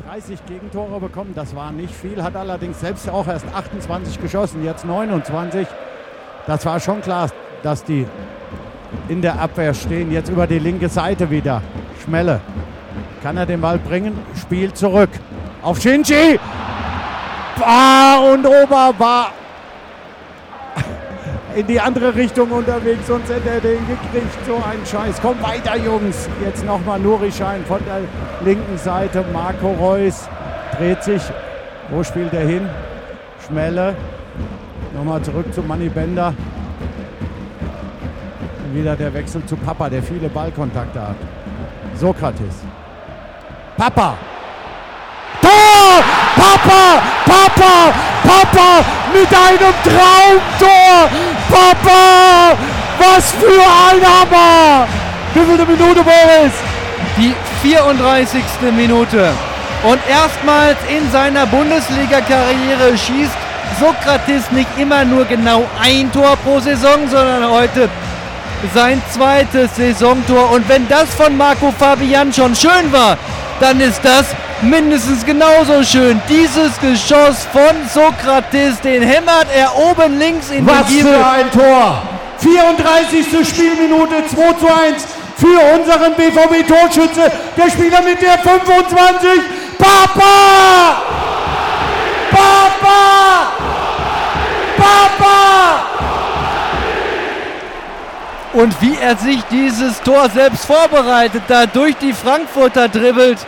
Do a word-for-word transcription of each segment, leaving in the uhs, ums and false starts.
dreißig Gegentore bekommen, das war nicht viel, hat allerdings selbst auch erst achtundzwanzig geschossen, jetzt neunundzwanzig. Das war schon klar, dass die in der Abwehr stehen. Jetzt über die linke Seite wieder. Schmelle. Kann er den Ball bringen? Spiel zurück. Auf Shinji. Ah, und Ober war in die andere Richtung unterwegs, sonst hätte er den gekriegt. So ein Scheiß. Komm weiter, Jungs. Jetzt nochmal Nurischein von der linken Seite. Marco Reus dreht sich. Wo spielt er hin? Schmelle. Nochmal zurück zu Manni Bender. Und wieder der Wechsel zu Papa, der viele Ballkontakte hat. Sokrates. Papa. Tor! Papa! Papa! Papa! Mit einem Traumtor! Papa! Was für ein Hammer! Wie viele Minute, Boris? Die vierunddreißigste Minute. Und erstmals in seiner Bundesliga-Karriere schießt Sokrates nicht immer nur genau ein Tor pro Saison, sondern heute sein zweites Saisontor. Und wenn das von Marco Fabian schon schön war, dann ist das mindestens genauso schön. Dieses Geschoss von Sokrates, den hämmert er oben links in Was den Giebel. für ein Tor! vierunddreißigste Spielminute, zwei zu eins für unseren B V B-Torschütze. Der Spieler mit der fünfundzwanzig. Papa! Papa! Papa! Und wie er sich dieses Tor selbst vorbereitet, da durch die Frankfurter dribbelt.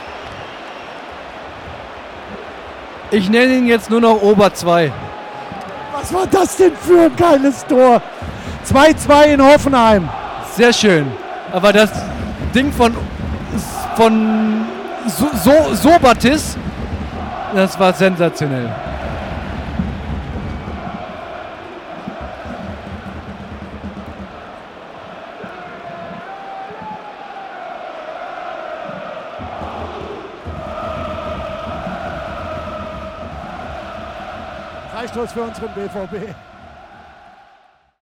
Ich nenne ihn jetzt nur noch Ober zwei. Was war das denn für ein geiles Tor? zwei zu zwei in Hoffenheim. Sehr schön. Aber das Ding von, von so, so, Sobatis, das war sensationell. Freistoß für unseren B V B.